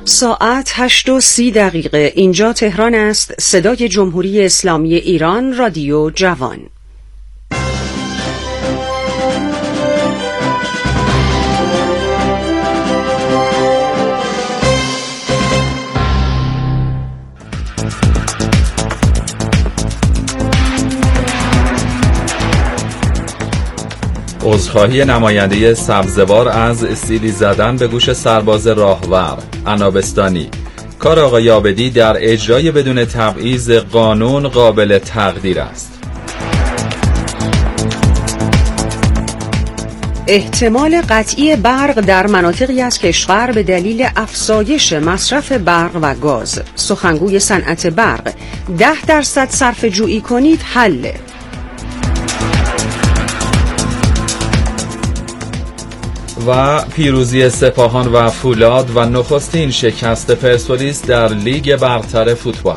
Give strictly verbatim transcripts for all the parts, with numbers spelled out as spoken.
ساعت هشت و سی دقیقه اینجا تهران است. صدای جمهوری اسلامی ایران، رادیو جوان. عذرخواهی نماینده سبزوار از سیلی زدن به گوش سرباز راهور عنابستانی. کار آقای عابدی در اجرای بدون تبعیض قانون قابل تقدیر است. احتمال قطعی برق در مناطقی از کشور به دلیل افزایش مصرف برق و گاز. سخنگوی صنعت برق: ده درصد صرفه جویی کنید حل. و پیروزی سپاهان و فولاد و نخستین شکست پرسپولیس در لیگ برتر فوتبال.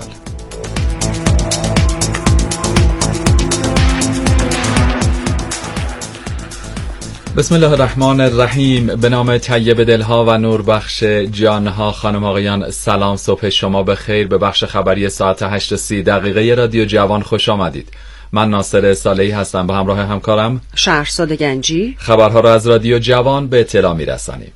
بسم الله الرحمن الرحیم. به نام طیب دلها و نوربخش جانها. خانم آقایان، سلام، صبح شما بخیر. به بخش خبری ساعت هشت و سی دقیقه رادیو جوان خوش آمدید. من ناصر صالحی هستم، با همراه همکارم شهرزاد گنجی. خبرها را از رادیو جوان به اطلاع می‌رسانیم.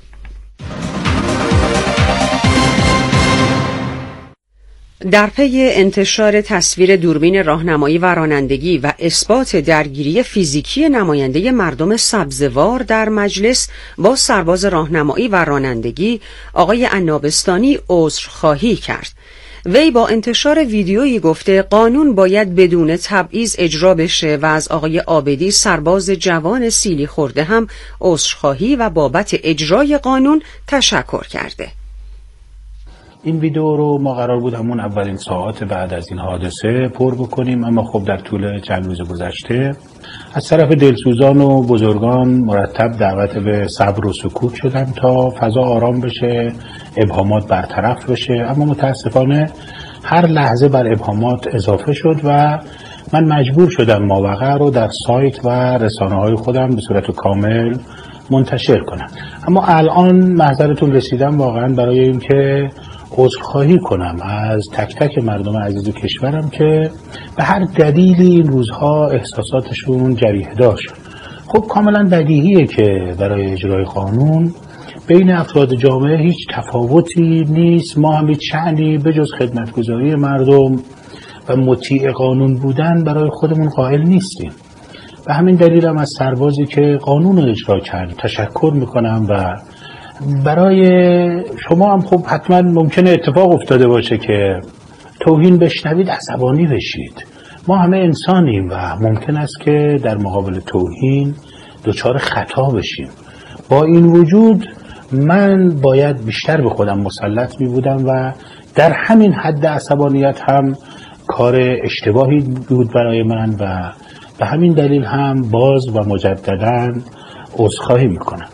در پی انتشار تصویر دوربین راهنمایی و رانندگی و اثبات درگیری فیزیکی نماینده مردم سبزوار در مجلس با سرباز راهنمایی و رانندگی، آقای عنابستانی عذرخواهی کرد. وی با انتشار ویدیویی گفته قانون باید بدون تبعیض اجرا بشه و از آقای عابدی سرباز جوان سیلی خورده هم عذرخواهی و بابت اجرای قانون تشکر کرده. این ویدیو رو ما قرار بود همون اولین ساعات بعد از این حادثه پر بکنیم، اما خب در طول چند روز گذشته از طرف دلسوزان و بزرگان مرتب دعوت به صبر و سکوت شدم تا فضا آرام بشه، ابهامات برطرف بشه، اما متاسفانه هر لحظه بر ابهامات اضافه شد و من مجبور شدم ماوقع رو در سایت و رسانه‌های خودم به صورت کامل منتشر کنم. اما الان محضرتون رسیدم واقعا برای اینکه عذرخواهی کنم از تک تک مردم عزیز کشورم که به هر دلیلی این روزها احساساتشون جریحه دار شد. خب کاملا بدیهیه که برای اجرای قانون بین افراد جامعه هیچ تفاوتی نیست. ما هم هیچ شأنی به جز خدمتگزاری مردم و مطیع قانون بودن برای خودمون قائل نیستیم. به همین دلیل هم از سربازی که قانون رو اجرا کرد تشکر میکنم و برای شما هم خب حتما ممکنه اتفاق افتاده باشه که توهین بشنوید عصبانی بشید. ما همه انسانیم و ممکن است که در مقابل توهین دچار خطا بشیم. با این وجود من باید بیشتر به خودم مسلط می بودم و در همین حد عصبانیت هم کار اشتباهی بود برای من و به همین دلیل هم باز و مجدداً عذرخواهی می کنم.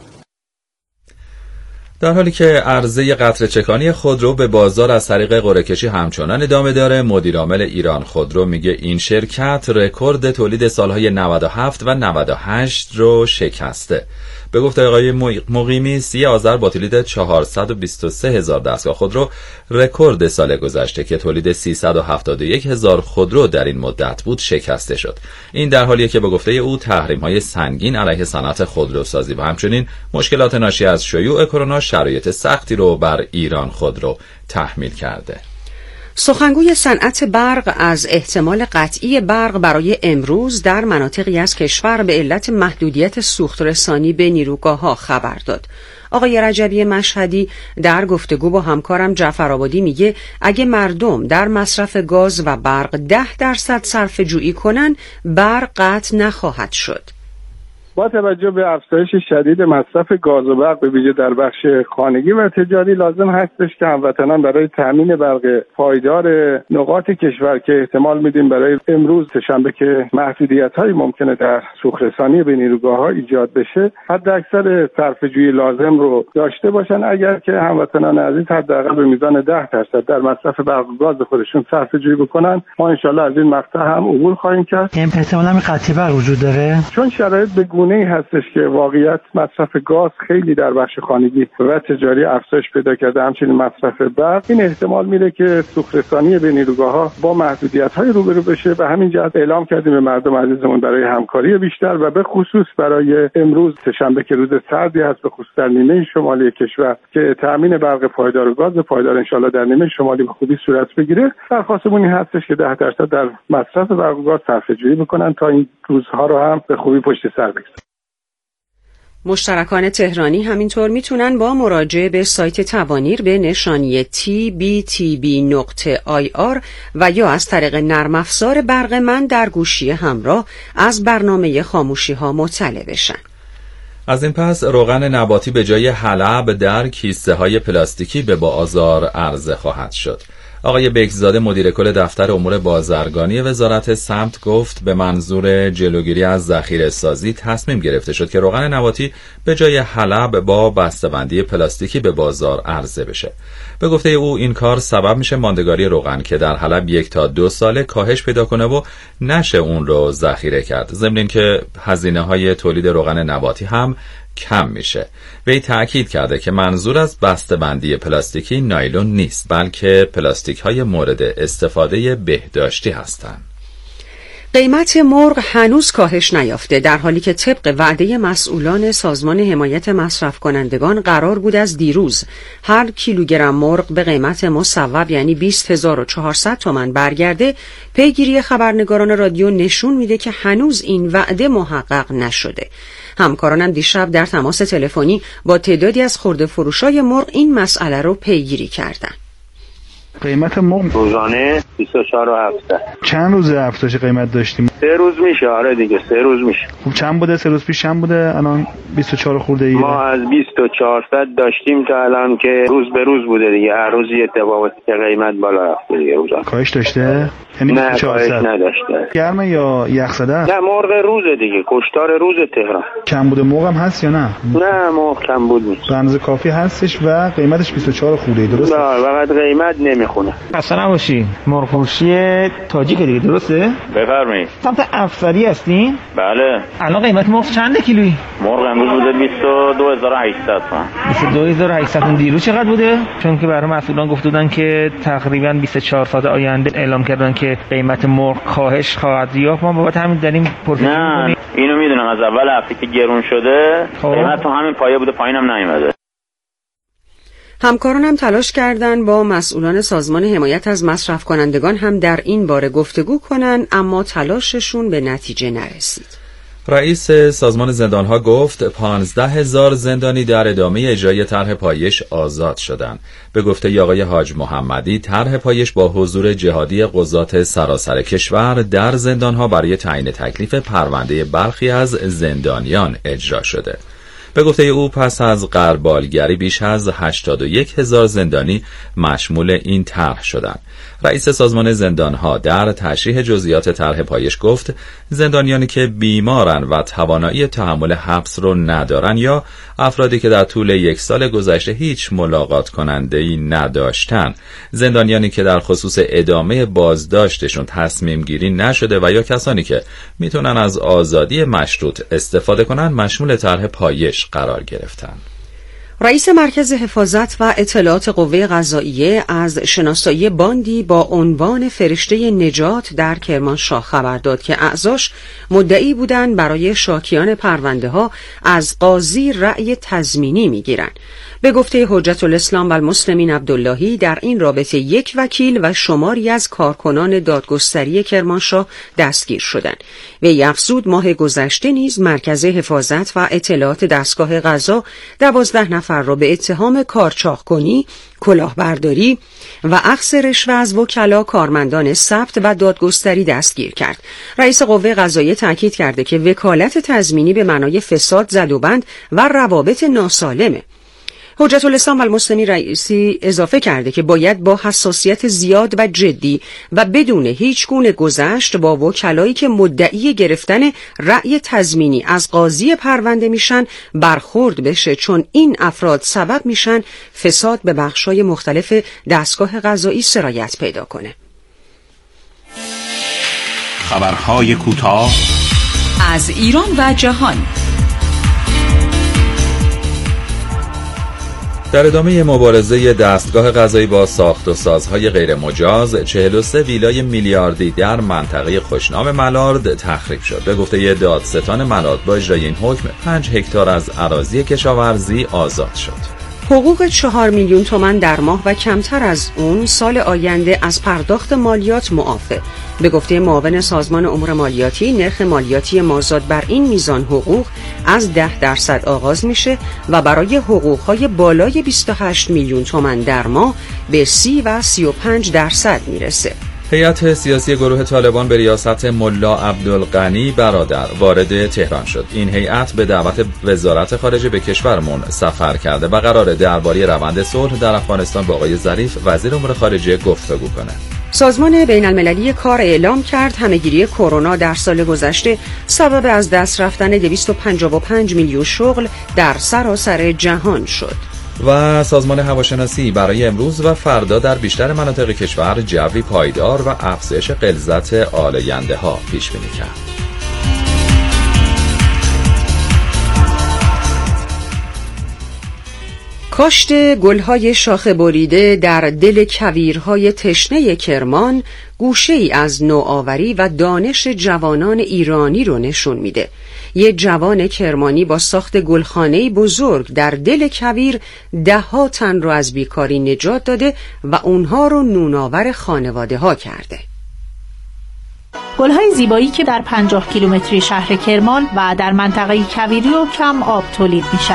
در حالی که عرضه قطره چکانی خودرو به بازار از طریق قرعه کشی همچنان ادامه داره، مدیر عامل ایران خودرو میگه این شرکت رکورد تولید سالهای نود و هفت و نود و هشت رو شکسته. به گفته آقای مقیمی، سی آذر با تولید چهارصد و بیست و سه هزار دستگاه خودرو رکورد سال گذشته که تولید سیصد و هفتاد و یک هزار خودرو در این مدت بود شکسته شد. این در حالیه که به گفته او تحریم‌های سنگین علیه صنعت خودروسازی و همچنین مشکلات ناشی از شیوع کرونا شرایط سختی رو بر ایران خودرو تحمیل کرده. سخنگوی صنعت برق از احتمال قطعی برق برای امروز در مناطقی از کشور به علت محدودیت سوخت رسانی به نیروگاه‌ها خبر داد. آقای رجبی مشهدی در گفتگو با همکارم جعفرآبادی میگه اگه مردم در مصرف گاز و برق ده درصد صرفه جویی کنن، برق قطع نخواهد شد. با توجه به افزایش شدید مصرف گاز و برق به ویژه در بخش خانگی و تجاری، لازم هستش که هموطنان برای تامین برق پایدار نقاط کشور که احتمال میدیم برای امروز سه‌شنبه که محدودیت‌های ممکنه در سوخت‌رسانی به نیروگاه‌ها ایجاد بشه، حد اکثر صرفه‌جویی لازم رو داشته باشن. اگر که هموطنان عزیز حداقل به میزان ده درصد در مصرف برق و گاز خودشون صرفه‌جویی بکنن، ما انشالله از این مقطع هم عبور خواهیم کرد. احتمالاً قطعی برق وجود داره، چون شرایط به نمونه‌ای هستش که واقعیت مصرف گاز خیلی در بخش خانگی و تجاری افزایش پیدا کرده، همچنین مصرف برق. این احتمال میره که سوخت‌رسانی به نیروگاه‌ها با محدودیت‌های روبرو بشه و همین جهت اعلام کردیم به مردم عزیزمون برای همکاری بیشتر و به خصوص برای امروز سه‌شنبه که روز سردی هست، به خصوص در نیمه شمالی کشور که تامین برق پایدار و گاز پایدار انشالله در نیمه شمالی به خوبی صورت بگیره. درخواستمون این هستش که ده درصد در مصرف برق و گاز صرفه‌جویی بکنن تا این روزها رو هم به خوبی پشت سر بگذارن. مشترکان تهرانی همینطور میتونن با مراجعه به سایت توانیر به نشانی تی بی تی بی نقطه آی آر و یا از طریق نرم افزار برق من در گوشی همراه از برنامه خاموشی ها مطلع بشن. از این پس روغن نباتی به جای حلب در کیسه های پلاستیکی به بازار عرضه خواهد شد. آقای بکزاده مدیر کل دفتر امور بازرگانی وزارت سمت گفت به منظور جلوگیری از ذخیره سازی تصمیم گرفته شد که روغن نباتی به جای حلب با بسته‌بندی پلاستیکی به بازار عرضه بشه. به گفته او این کار سبب میشه ماندگاری روغن که در حلب یک تا دو ساله کاهش پیدا کنه و نشه اون رو ذخیره کرد. ضمن اینکه هزینه‌های تولید روغن نباتی هم کم میشه. وی تأکید کرده که منظور از بسته‌بندی پلاستیکی نایلون نیست، بلکه پلاستیک های مورد استفاده بهداشتی هستند. قیمت مرغ هنوز کاهش نیافته، در حالی که طبق وعده مسئولان سازمان حمایت مصرف کنندگان قرار بود از دیروز هر کیلوگرم مرغ به قیمت مصوب یعنی بیست هزار و چهارصد تومان برگرده. پیگیری خبرنگاران رادیو نشون میده که هنوز این وعده محقق نشده. همکارانم دیشب در تماس تلفنی با تعدادی از خرده فروشای مرغ این مسئله رو پیگیری کردن. قیمت مرغ روزانه بیست و چهار و هفتصد. چند روز افزایش قیمت داشتیم؟ سه روز میشه. آره دیگه سه روز میشه. خب چند بوده؟ سه روز پیش چند بوده؟ الان بیست و چهار خورده ای. ما از بیست و چهارصد داشتیم تا الان که روز به روز بوده دیگه. هر روز یه تفاوت که قیمت بالا رفته دیگه روزانه. کاهش داشته؟ یعنی نه کاهش نداشته. گرمه یا یخ زده؟ نه مرغ روزه دیگه. کشتار روز تهران. کم بوده مرغ هم هست یا نه؟ نه مرغ کم بود نیست. به اندازه کافی هستش و قیمتش بیست و چهار خورده ای. درسته؟ نه فقط قیمت نمیخونه. اصلا نباشی. مرغ فروشی تاجیک دیگه درسته؟ بفرمایید. سمت افسری هستین؟ بله. الان قیمت مرغ چنده کیلویی؟ مرغ امروز بوده بیست و دو هزار و هشتصد تومان. بیست و دو هزار و هشتصد. اون دیروز چقدر بوده؟ چون که برای مسئولان گفته بودن که تقریبا بیست و چهار ساعت آینده اعلام کردن که قیمت مرغ کاهش خواهد یافت. ما بابت همین داریم پرسش می‌کنیم. اینو میدونم از اول هفته که گرون شده قیمت تو همین پایه بوده، پایینم نیومده. همکارانم تلاش کردند با مسئولان سازمان حمایت از مصرف کنندگان هم در این باره گفتگو کنن، اما تلاششون به نتیجه نرسید. رئیس سازمان زندانها گفت پانزده هزار زندانی در ادامه اجرای طرح پایش آزاد شدند. به گفته آقای حاج محمدی طرح پایش با حضور جهادی قضات سراسر کشور در زندانها برای تعیین تکلیف پرونده برخی از زندانیان اجرا شده. به گفته او پس از غربالگری بیش از هشتاد و یک هزار زندانی مشمول این طرح شدند. رئیس سازمان زندانها در تشریح جزئیات طرح پایش گفت زندانیانی که بیمارن و توانایی تحمل حبس رو ندارن یا افرادی که در طول یک سال گذشته هیچ ملاقات کننده‌ای نداشتن، زندانیانی که در خصوص ادامه بازداشتشون تصمیم گیری نشده و یا کسانی که میتونن از آزادی مشروط استفاده کنن مشمول طرح پایش قرار گرفتن. رئیس مرکز حفاظت و اطلاعات قوه قضاییه از شناسایی باندی با عنوان فرشته نجات در کرمانشاه خبر داد که اعضاش مدعی بودند برای شاکیان پرونده ها از قاضی رأی تضمینی میگیرند. به گفته حجت الاسلام و المسلمین عبداللهی در این رابطه یک وکیل و شماری از کارکنان دادگستری کرمانشاه دستگیر شدند. وی افزود ماه گذشته نیز مرکز حفاظت و اطلاعات دستگاه قضا دوازده نفر را به اتهام کارچاخ‌کنی، کلاهبرداری و اخذ رشوه از وکلا، کارمندان ثبت و دادگستری دستگیر کرد. رئیس قوه قضاییه تاکید کرده که وکالت تضمینی به معنای فساد، زدوبند و روابط ناسالمه. حجت الاسلام و المسلمین رئیسی اضافه کرده که باید با حساسیت زیاد و جدی و بدون هیچ گونه گذشت با وکلایی که مدعی گرفتن رأی تضمینی از قاضی پرونده میشن برخورد بشه، چون این افراد سبب میشن فساد به بخشای مختلف دستگاه قضایی سرایت پیدا کنه. خبرهای کوتاه، از ایران و جهان. در ادامه مبارزه دستگاه قضایی با ساخت و سازهای غیر مجاز، چهل و سه ویلای میلیاردی در منطقه خوشنام ملارد تخریب شد. به گفته دادستان ملارد با اجرای این حکم پنج هکتار از اراضی کشاورزی آزاد شد. حقوق چهار میلیون تومان در ماه و کمتر از اون سال آینده از پرداخت مالیات معافه. به گفته معاون سازمان امور مالیاتی، نرخ مالیاتی مازاد بر این میزان حقوق از ده درصد آغاز میشه و برای حقوقهای بالای بیست و هشت میلیون تومان در ماه به سی و سی و پنج درصد میرسه. هیئت سیاسی گروه طالبان به ریاست ملا عبدالغنی برادر وارد تهران شد. این هیئت به دعوت وزارت خارجه به کشورمون سفر کرده و قراره درباره روند صلح در افغانستان با آقای ظریف وزیر امور خارجه گفتگو کنه. سازمان بین المللی کار اعلام کرد همهگیری کرونا در سال گذشته سبب از دست رفتن دویست و پنجاه و پنج میلیون شغل در سراسر جهان شد. و سازمان هواشناسی برای امروز و فردا در بیشتر مناطق کشور جوی پایدار و افزایش غلظت آلاینده ها پیش بینی کرد. کاشت گلهای شاخه بریده در دل کویرهای تشنه کرمان گوشه‌ای از نوآوری و دانش جوانان ایرانی رو نشون میده. یه جوان کرمانی با ساخت گلخانه‌ای بزرگ در دل کویر ده ها تن رو از بیکاری نجات داده و اونها رو نونآور خانواده ها کرده. گل‌های زیبایی که در پنجاه کیلومتری شهر کرمان و در منطقه کویری و کم آب تولید میشن.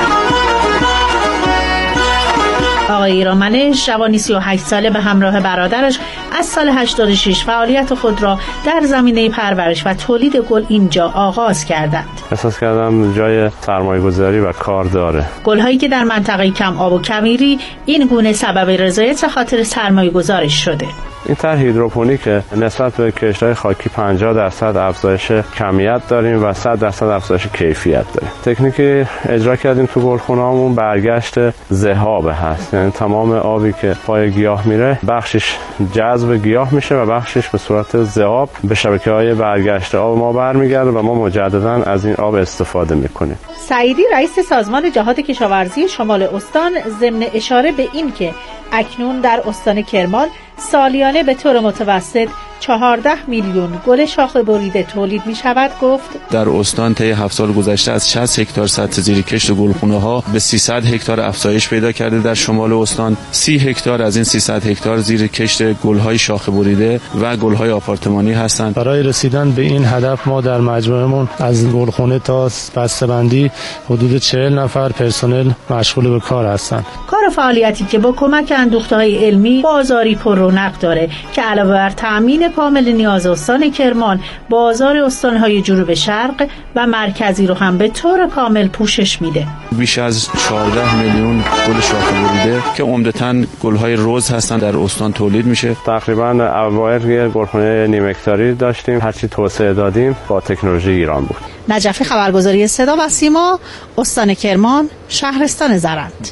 آقای ایرانمنش جوانی سی و هشت ساله به همراه برادرش از سال هشتاد و شش فعالیت خود را در زمینه پرورش و تولید گل اینجا آغاز کردند. احساس کردم جای سرمایه‌گذاری و کار داره. گل‌هایی که در منطقه کم آب و کویری این گونه سبب رضایت خاطر سرمایه‌گذارش شده. این طرح هیدروپونیک نسبت به کشت‌های خاکی پنجاه درصد افزایش کمیت داریم و صد درصد افزایش کیفیت داریم. تکنیک اجرا کردیم تو گلخونه‌مون برگشت ذهاب هست، یعنی تمام آبی که پای گیاه میره بخشش جذب گیاه میشه و بخشش به صورت ذهاب به شبکه‌های برگشت آب ما برمیگرده و ما مجدداً از این آب استفاده میکنیم. سعیدی رئیس سازمان جهاد کشاورزی شمال استان ضمن اشاره به این که اکنون در استان کرمان سالیانه به طور متوسط چهارده میلیون گل شاخه بریده تولید می شود گفت در استان طی هفت سال گذشته از شصت هکتار سطح زیر کشت گلخونه ها به سیصد هکتار افزایش پیدا کرده. در شمال استان سی هکتار از این سیصد هکتار زیر کشت گل‌های شاخه بریده و گل‌های آپارتمانی هستند. برای رسیدن به این هدف ما در مجموعمون از گلخونه تا بسته‌بندی حدود چهل نفر پرسنل مشغول به کار هستند. کار و فعالیتی که با کمک اندوخته‌های علمی بازاری پر رونق داره که علاوه بر تامین کامل نیاز استان کرمان، بازار استان‌های جنوب شرق و مرکزی رو هم به طور کامل پوشش میده. بیش از چهارده میلیون گل شاخه بریده که عمدتاً گل‌های رز هستن در استان تولید میشه. تقریباً اوایل یه گلخونه نیم هکتاری داشتیم، هرچی توسعه دادیم با تکنولوژی ایران بود. نجفی، خبرگزاری صدا و سیما، استان کرمان، شهرستان زرند.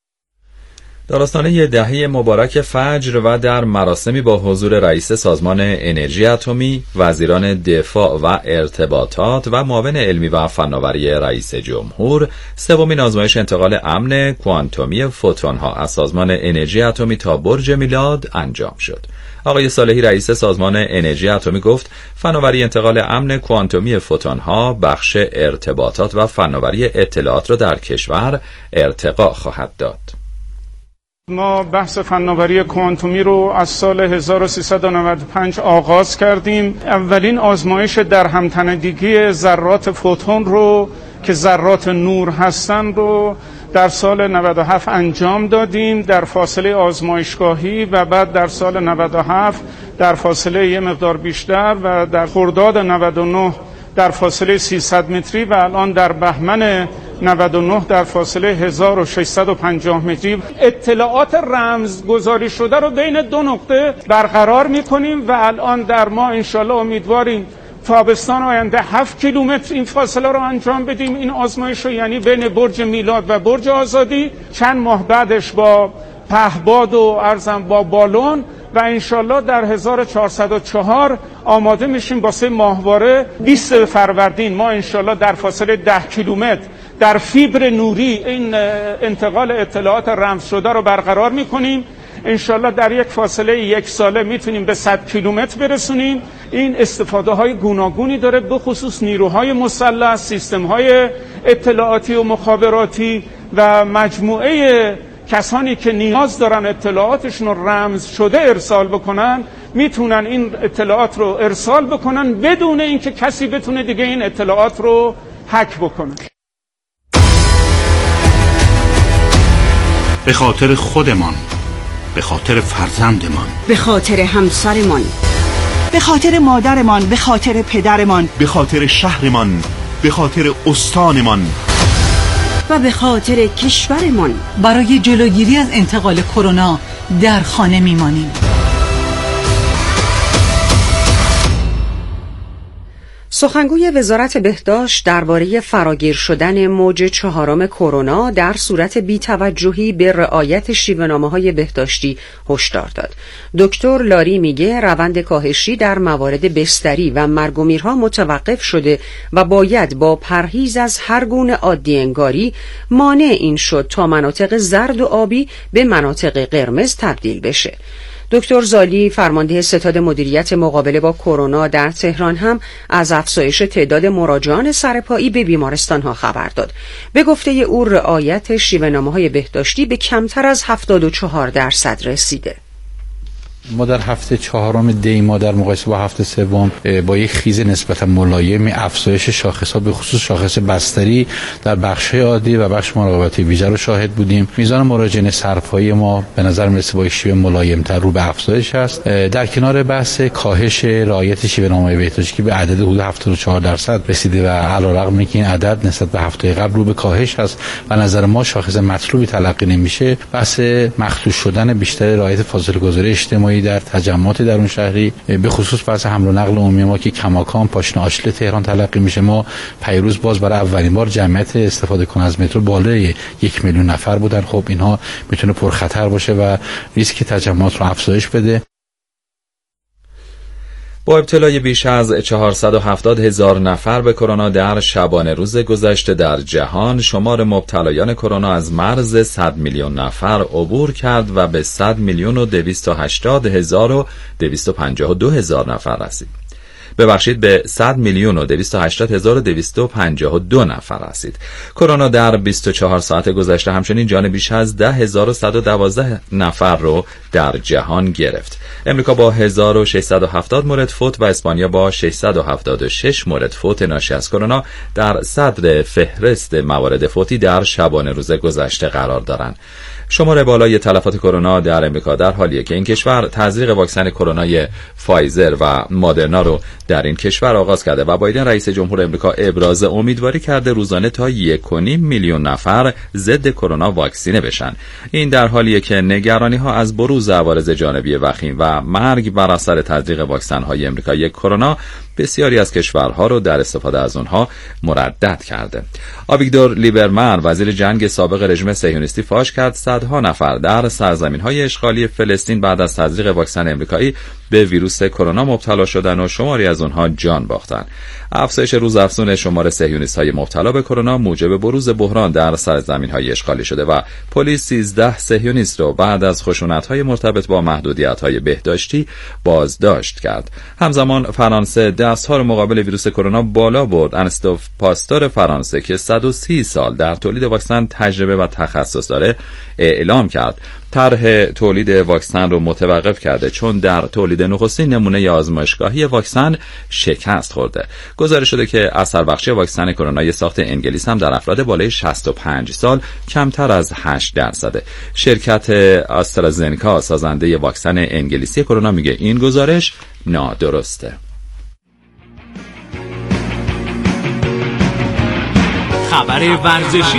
در آستانه دهه مبارک فجر و در مراسمی با حضور رئیس سازمان انرژی اتمی، وزیران دفاع و ارتباطات و معاون علمی و فناوری رئیس جمهور، سومین آزمایش انتقال امن کوانتومی فوتون‌ها از سازمان انرژی اتمی تا برج میلاد انجام شد. آقای صالحی رئیس سازمان انرژی اتمی گفت فناوری انتقال امن کوانتومی فوتون‌ها بخش ارتباطات و فناوری اطلاعات را در کشور ارتقا خواهد داد. ما بحث فناوری کوانتومی رو از سال هزار و سیصد و نود و پنج آغاز کردیم. اولین آزمایش در همتنیدگی ذرات فوتون رو که ذرات نور هستن رو در سال نود و هفت انجام دادیم در فاصله آزمایشگاهی و بعد در سال نود و هفت در فاصله یه مقدار بیشتر و در خرداد نود و نه در فاصله سیصد متری و الان در بهمن نود و نه در فاصله هزار و ششصد و پنجاه متری. اطلاعات رمزگذاری شده رو بین دو نقطه برقرار می‌کنیم و الان در ما انشالله امیدواریم تابستان آینده هفت کیلومتر این فاصله رو انجام بدیم. این آزمایش رو یعنی بین برج میلاد و برج آزادی، چند ماه بعدش با پهباد و ارزم با بالون و انشالله در هزار و چهارصد و چهار آماده میشیم واسه ماهواره بیست فروردین. ما انشالله در فاصله ده کیلومتر در فیبر نوری این انتقال اطلاعات رمز شده رو برقرار میکنیم. انشالله در یک فاصله یک ساله میتونیم به صد کیلومتر برسونیم. این استفاده های گوناگونی داره، به خصوص نیروهای مسلح، سیستم های اطلاعاتی و مخابراتی و مجموعه کسانی که نیاز دارن اطلاعاتشون رو رمز شده ارسال بکنن میتونن این اطلاعات رو ارسال بکنن بدون اینکه کسی بتونه دیگه این اطلاعات رو هک بکنه. به خاطر خودمان، به خاطر فرزندمان، به خاطر همسرمان، به خاطر مادرمان، به خاطر پدرمان، به خاطر شهرمان، به خاطر استانمان و به خاطر کشورمان. برای جلوگیری از انتقال کرونا در خانه میمانیم. سخنگوی وزارت بهداشت درباره فراگیر شدن موج چهارم کرونا در صورت بی‌توجهی به رعایت شیوه‌نامه‌های بهداشتی هشدار داد. دکتر لاری میگه روند کاهشی در موارد بستری و مرگ و میرها متوقف شده و باید با پرهیز از هر گونه عادی انگاری مانع این شد تا مناطق زرد و آبی به مناطق قرمز تبدیل بشه. دکتر زالی فرمانده ستاد مدیریت مقابله با کرونا در تهران هم از افزایش تعداد مراجعان سرپایی به بیمارستان‌ها خبر داد. به گفته او رعایت شیوه‌نامه‌های بهداشتی به کمتر از هفتاد و چهار درصد رسیده. ما در هفته چهارم دی ما در مقایسه با هفته سوم با یک خیز نسبتا ملایم افزایش شاخص‌ها به خصوص شاخص بستری در بخش‌های عادی و بخش مراقبتی ویژه رو شاهد بودیم. میزان مراجعین سرپایی ما به نظر میرسه با یک شیوه ملایم‌تر رو به افزایش است. در کنار بحث کاهش رعایت شیوه‌نامه‌های بهداشتی که به عدد حدود هفتاد و چهار درصد رسیده و علیرغم اینکه این عدد نسبت به هفته قبل رو به کاهش است و نظر ما شاخص مطلوبی تلقی نمیشه، بحث مخصوص شدن بیشتر رعایت فاصله‌گذاری اجتماعی در تجمعات درون شهری به خصوص بحث حمل و نقل عمومی ما که کماکان پاشنه آشل تهران تلقی میشه. ما پیروز باز برای اولین بار جمعیت استفاده کننده از مترو بالای یک میلیون نفر بودن. خب اینها میتونه پرخطر باشه و ریسک تجمعات رو افزایش بده. با ابتلای بیش از چهارصد و هفتاد هزار نفر به کرونا در شبانه روز گذشته در جهان، شمار مبتلایان کرونا از مرز صد میلیون نفر عبور کرد و به صد میلیون و دویست و هشتاد هزار و دویست و پنجاه و دو هزار نفر رسید. ببخشید به صد میلیون و دویست و هشتاد هزار و دویست و پنجاه و دو نفر رسید. کرونا در بیست و چهار ساعت گذشته همچنین جان بیش از ده هزار و صد و دوازده نفر رو در جهان گرفت. امریکا با هزار و ششصد و هفتاد مورد فوت و اسپانیا با ششصد و هفتاد و شش مورد فوت ناشی از کرونا در صدر فهرست موارد فوتی در شبانه روز گذشته قرار دارند. شمار بالای تلفات کرونا در امریکا در حالیه که این کشور تزریق واکسن کرونای فایزر و مادرنا رو در این کشور آغاز کرده و بایدن رئیس جمهور امریکا ابراز امیدواری کرده روزانه تا یک و نیم میلیون نفر ضد کرونا واکسینه بشن. این در حالیه که نگرانی ها از بروز عوارض جانبی وخیم و مرگ بر اثر تزریق واکسن های امریکایی کرونا بسیاری از کشورها رو در استفاده از اونها مردد کرده. آویگدور لیبرمن وزیر جنگ سابق رژیم صهیونیستی فاش کرد صدها نفر در سرزمین‌های اشغالی فلسطین بعد از تزریق واکسن امریکایی به ویروس کرونا مبتلا شدن و شماری از اونها جان باختن. افزایش روزافزون شمار صهیونیست‌های مبتلا به کرونا موجب بروز بحران در سرزمین‌های اشغالی شده و پلیس سیزده صهیونیست رو بعد از خشونت‌های مرتبط با محدودیت‌های بهداشتی بازداشت کرد. همزمان فرانسه دست‌ها رو مقابل ویروس کرونا بالا برد. انستوف پاستور فرانسه که صد و سی سال در تولید واکسن تجربه و تخصص داره اعلام کرد طرح تولید واکسن رو متوقف کرده چون در تولید نخستین نمونه آزمایشگاهی واکسن شکست خورده. گزارش شده که اثر بخشی واکسن کرونای ساخت انگلیس هم در افراد بالای شصت و پنج سال کمتر از هشت درصده. شرکت آسترازنکا سازنده واکسن انگلیسی کرونا میگه این گزارش نادرسته. خبر ورزشی.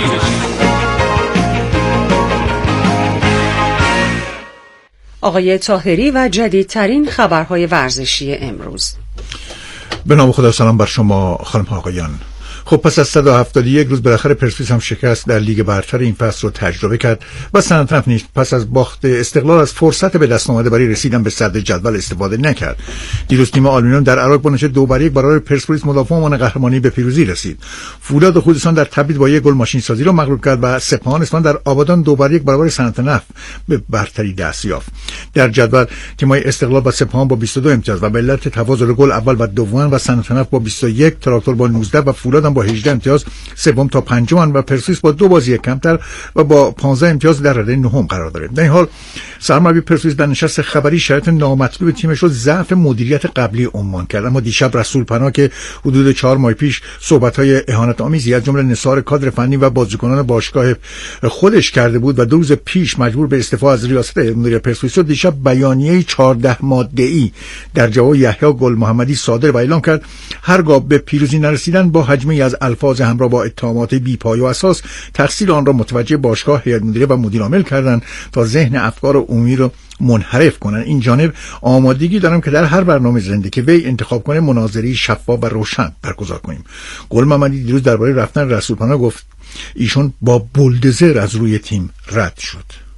آقای طاهری و جدیدترین خبرهای ورزشی امروز. به نام خدا، سلام بر شما خانم ها آقایان. خب پس از صد و هفتاد و یک روز بالاخره پرسپولیس هم شکست در لیگ برتر این فصل رو تجربه کرد و سنتنف نیز پس از باخت استقلال از فرصت به دست آمده برای رسیدن به صدر جدول استفاده نکرد. دیروز تیم آلومینیوم در عراق با نتیجه دو بر یک برای پرسپولیس مدافعان قهرمانی به پیروزی رسید. فولاد خوزستان در تبریز با یک گل ماشین سازی را مغلوب کرد و سپاهان اصفهان در آبادان دو بر یک برابر سنتنف به برتری دست یافت. در جدول تیم‌های استقلال با سپاهان با بیست و دو امتیاز و به علت تفاضل گل اول و دوم و سنتنف با بیست و یک، تراکتور با نوزده و فولاد هم با هجده امتیاز سوم تا پنجم و پرسپولیس با دو بازی کمتر و با پانزده امتیاز در رده نهم قرار دارد. در این حال سرمربی پرسپولیس در نشست خبری شرایط نامطلوب تیمش رو ضعف مدیریت قبلی عنوان کرد، اما دیشب رسول پناه که حدود چهار ماه پیش صحبت‌های اهانت آمیزی از جمله نثار کادر فنی و بازیکنان باشگاه خودش کرده بود و دو روز پیش مجبور به استعفا از ریاست مدیریت پرسپولیس، دیشب بیانیه چهارده ماده‌ای در جواب یحیی گل محمدی صادر و اعلام کرد هرگاه به پیروزی نرسیدن با حجمی از الفاظ همراه با اتهامات بی‌پایه و اساس تقصیر آن را متوجه باشگاه، هیئت مدیره و مدیر عامل کردند تا ذهن افکار عمومی را منحرف کنن. این جانب آمادگی دارم که در هر برنامه زنده که وی انتخاب کنه مناظری شفاف و روشن برگزار کنیم. گل محمدی دیروز درباره رفتن رسول پناه گفت ایشون با بولدوزر از روی تیم رد شد.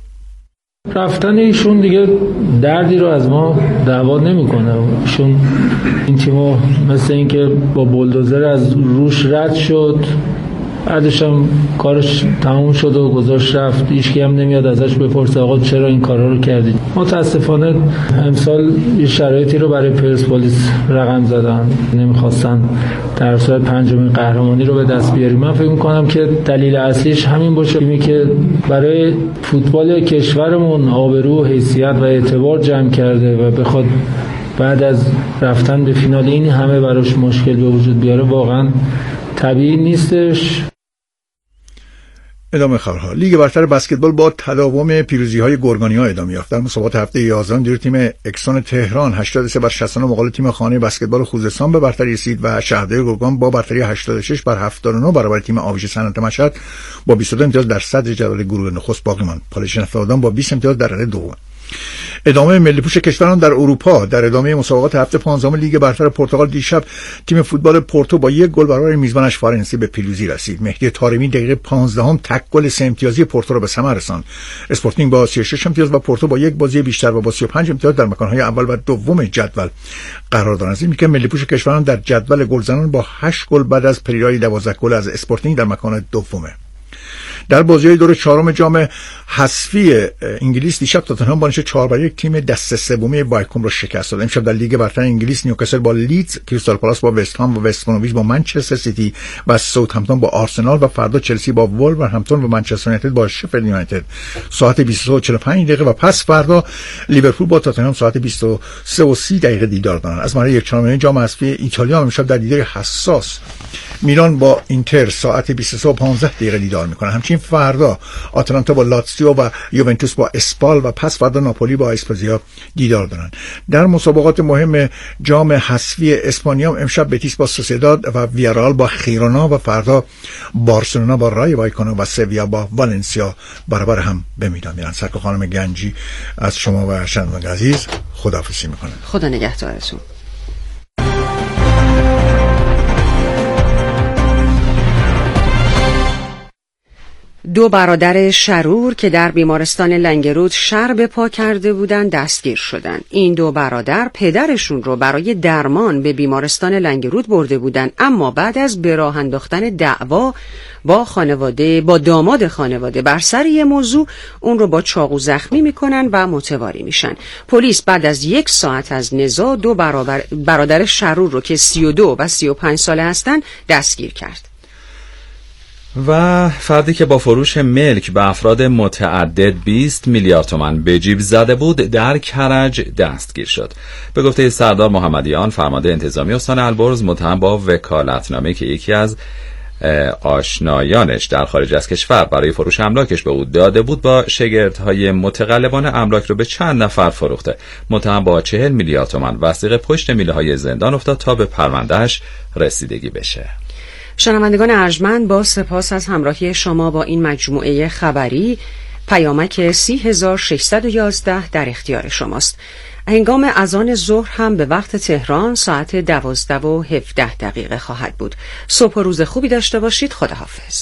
رفتن ایشون دیگه دردی رو از ما دعوا نمیکنه. ایشون این تیمو مثل اینکه با بولدوزر از روش رد شد، بعدش هم کارش تموم شد و گذاشت رفت. هیچکی هم نمیاد ازش بپرسه آقا چرا این کارا رو کردید. متاسفانه امسال یه شرایطی رو برای پرسپولیس رقم زدن، نمیخواستن در صورت پنجمین قهرمانی رو به دست بیاریم. من فکر میکنم که دلیل اصلیش همین باشه، تیمی که برای فوتبال کشورمون آبرو و حیثیت و اعتبار جمع کرده و بخواد بعد از رفتن به فینال این همه براش مشکل به وجود بیاره واقعا طبیعی نیستش. ادامه خبرها. لیگ برتر بسکتبال با تداوم پیروزی‌های گرگانی‌ها ادامه یافت. در مسابقات هفته یازده دیروز تیم اکسون تهران هشتاد و سه بر شصت و نه مقابل تیم خانه بسکتبال خوزستان به برتری رسید و شهرداری گرگان با برتری هشتاد و شش بر هفتاد و نه برابر تیم آویژه صنعت مشهد با بیست و دو امتیاز در صدر جدول گروه نخست باقی ماند. پالیش نفت با بیست امتیاز در رده دوم. ادامه ملی پوش کشوران در اروپا. در ادامه مسابقات هفته پانزدهم لیگ برتر پرتغال دیشب تیم فوتبال پورتو با یک گل برابر میزبانش فارنسی به پیروزی رسید. مهدی طارمی دقیقه پانزدهم تک گل سه امتیازی پورتو را به ثمر رساند. اسپورتینگ با سی و شش امتیاز و پورتو با یک بازی بیشتر و با سی و پنج امتیاز در مکانهای اول و دوم جدول قرار دارند. این که ملی پوش کشوران در جدول گلزنان با هشت گل بعد از پریرای دوازده گل از اسپورتینگ در مکان دومه. در بازی‌های دور چهارم جام حذفی انگلیس دیشب تاتنهام با نتیجه چهار بر یک تیم دسته سومی وایکوم را شکست داد. امشب در لیگ برتر انگلیس نیوکاسل با لیدز، کریستال پالاس با وست هام و وست برومیچ با منچستر سیتی و ساوثهمپتون با آرسنال و فردا چلسی با وولورهمپتون و منچستر یونایتد با شفیلد یونایتد ساعت بیست و دو و چهل و پنج دقیقه و پس فردا لیورپول با تاتنهام ساعت بیست و سه و سی دقیقه دیدار دارند. از مرحله یک چهارم جام حذفی ایتالیا امشب در دیدار حساس میلان با اینتر ساعت بیست و سه و پانزده دقیقه دیدار میکنه. همچنین فردا آتلانتا با لاتزیو و یوونتوس با اسپال و پس فردا ناپولی با اسپزیا دیدار دارند. در مسابقات مهم جام حذفی اسپانیا امشب بتیس با سوسیداد و ویارال با خیرونا و فردا بارسلونا با رای وایکانو و سویا با والنسیا برابر هم به میدان میرن. سرکار خانم گنجی از شما و شنوندگان عزیز خداحافظی میکنه. خدا نگهدارتون. دو برادر شرور که در بیمارستان لنگرود شر به پا کرده بودند دستگیر شدند. این دو برادر پدرشون رو برای درمان به بیمارستان لنگرود برده بودند، اما بعد از به راه انداختن دعوا با خانواده با داماد خانواده بر سر یه موضوع اون رو با چاقو زخمی میکنن و متواری میشن. پلیس بعد از یک ساعت از نزاع دو برابر برادر شرور رو که سی و دو و سی و پنج ساله هستن دستگیر کرد. و فردی که با فروش ملک به افراد متعدد بیست میلیارد تومان به جیب زده بود در کرج دستگیر شد. به گفته سردار محمدیان فرمانده انتظامی استان البرز، متهم با وکالتنامه که یکی از آشنایانش در خارج از کشور برای فروش املاکش به او داده بود با شگردهای متقلبانه املاک رو به چند نفر فروخته. متهم با چهل میلیارد تومان وثیقه پشت میله های زندان افتاد تا به پروندهش رسیدگی بشه. شنوندگان ارجمند، با سپاس از همراهی شما با این مجموعه خبری، پیامک سی هزار و ششصد و یازده در اختیار شماست. هنگام اذان ظهر هم به وقت تهران ساعت دوازده و هفده دقیقه خواهد بود. صبح و روز خوبی داشته باشید. خداحافظ.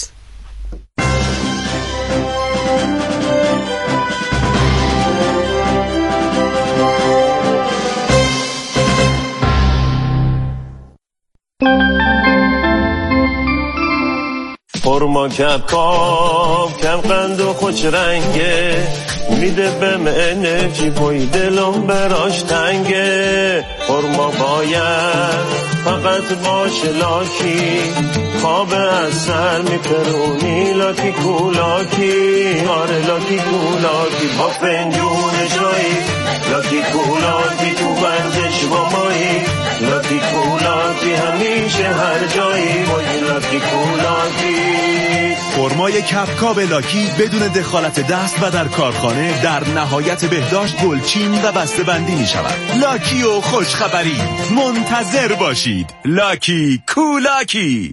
خورما کباب کم قند و خوش رنگه میده بهم انرژی بای دلم براش تنگه. خورما باید فقط باشه لاکی خواب از سر میپرونی لاکی کولاکی آره لاکی کولاکی با فنجون شایی لاکی کولاکی تو ورزش با مایی لاکی کولاکی همیشه هر جایی بای لاکی کولاکی. خرمای کپکاب لاکی بدون دخالت دست و در کارخانه در نهایت بهداشت گلچین و بسته بندی می شود. لاکی و خوشخبری منتظر باشید. لاکی کولاکی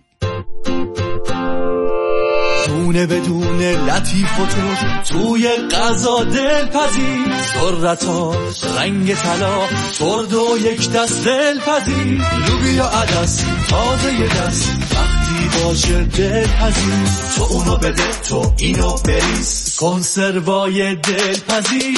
دونه بدون لطیف و تود توی غذا دلپذیر ذرتاش رنگ طلا سرد و یک دست دلپذیر لوبیا عدس تازه ی دست وقتی باشه دلپذیر تو اونو بده تو اینو بریز کنسروای دلپذیر.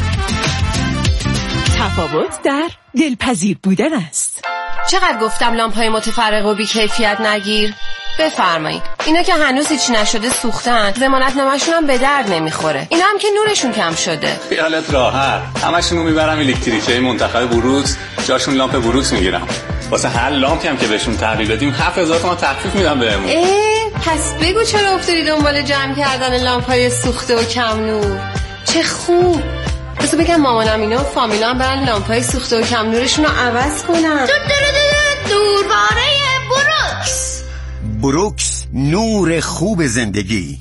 تفاوت در دلپذیر بودن است. چقدر گفتم لامپ‌های متفرق و بی کیفیت نگیر؟ بفرمایید. اینا که هنوز هیچ نشده سوختن، ضمانت نامه‌شون هم به درد نمیخوره. اینا هم که نورشون کم شده. خیالت راحت. همشون رو میبرم الکتریکیه منتخب بروکس، جاشون لامپ بروکس میگیرم. واسه هر لامپی هم که بهشون تحویل بدیم هفت هزار تومان تخفیف میدم بهمون. اه پس بگو چرا افتادی دنبال جمع کردن لامپ‌های سوخته و کم نور؟ چه خوب. بس بگم مامانم اینا و فامیلام برن لامپ‌های سوخته و کم نورشون رو عوض کنن. دورواره بروکس. بروکس نور خوب زندگی.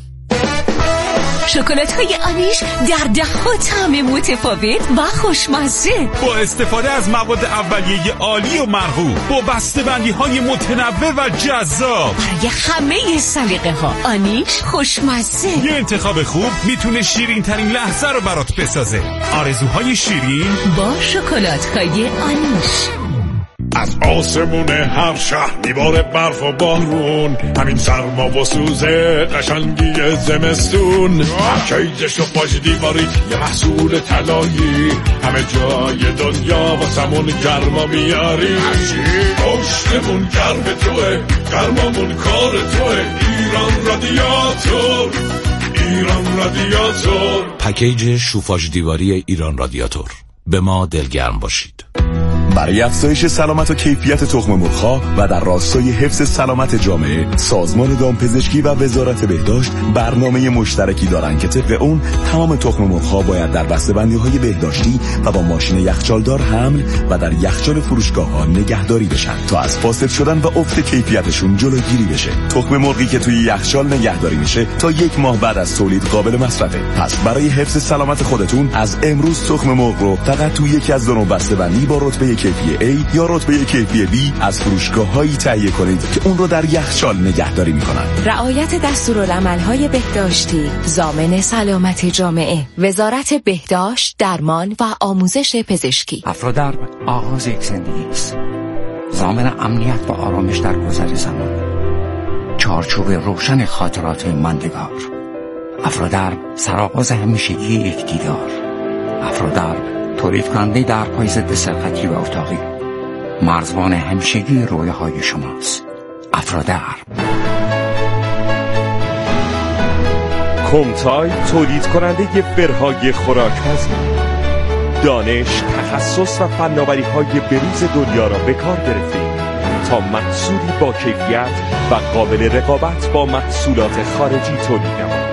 شکلات‌های آنیش در ده‌ها طعم متفاوت و خوشمزه با استفاده از مواد اولیه عالی و مرغوب با بسته‌بندی‌های متنوع و جذاب برای همه سلیقه‌ها. آنیش خوشمزه. یه انتخاب خوب میتونه شیرین ترین لحظه رو برات بسازه. آرزوهای شیرین با شکلات‌های آنیش. از آسمون هر شهر میباره برف و بارون همین سرما و سوزه قشنگی زمستون کیجش و پاش دیواری یه محصول طلایی همه جای دنیا واسمون گرما میاری پشتمون گرم توه گرمامون کار توه ایران رادیاتور ایران رادیاتور. پکیج شوفاژ دیواری ایران رادیاتور. به ما دلگرم باشید. برای افزایش سلامت و کیفیت تخم مرغ‌ها و در راستای حفظ سلامت جامعه، سازمان دامپزشکی و وزارت بهداشت برنامه مشترکی دارند که طبق اون تمام تخم مرغ‌ها باید در بسته‌بندی‌های بهداشتی و با ماشین یخچالدار حمل و در یخچال فروشگاه‌ها نگهداری بشن تا از فاسد شدن و افت کیفیتشون جلوگیری بشه. تخم مرغی که توی یخچال نگهداری میشه تا یک ماه بعد از تولید قابل مصرفه. پس برای حفظ سلامت خودتون از امروز تخم مرغ رو فقط توی یکی از دو نوع بسته‌بندی با رتبه کیفی A یا رتبه کیفی B از فروشگاه‌هایی تهیه کنید که اون رو در یخچال نگهداری می‌کنن. رعایت دستورالعمل‌های بهداشتی ضامن سلامت جامعه. وزارت بهداشت، درمان و آموزش پزشکی. افرادرب آغاز یک زندگی است. ضامن امنیت و آرامش در گذر زمان. چارچوب روشن خاطرات ماندگار. افرادرب سرآغاز همیشگی یک دیدار. افرادرب تولید کننده در پای ضد سرقتی و اتاقی. مرزبان همیشگی رویاهای شماست. افرادرب. کمتای تولید کننده فرهای خوراک‌پزی. دانش، تخصص و فناوری‌های بروز دنیا را به کار گرفته تا محصولی با کیفیت و قابل رقابت با محصولات خارجی تولید نماید.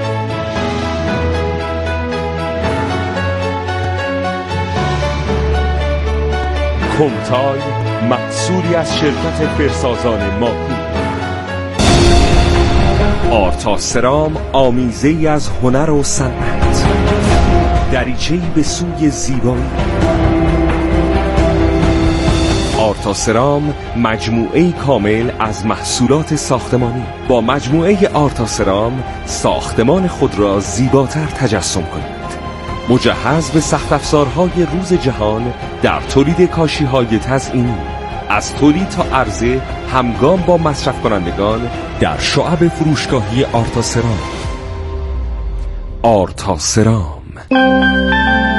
کمتای محصولی از شرکت فرسازان ماکو. آرتاسرام آمیزه‌ای از هنر و صنعت، دریچه‌ای به سوی زیبایی. آرتاسرام مجموعه‌ای کامل از محصولات ساختمانی. با مجموعه آرتاسرام ساختمان خود را زیباتر تجسم کنید. مجهز به سخت افزارهای روز جهان در تولید کاشی‌های تزئینی، از تولید تا عرضه همگام با مصرف کنندگان در شعب فروشگاهی آرتا سرام. آرتا سرام.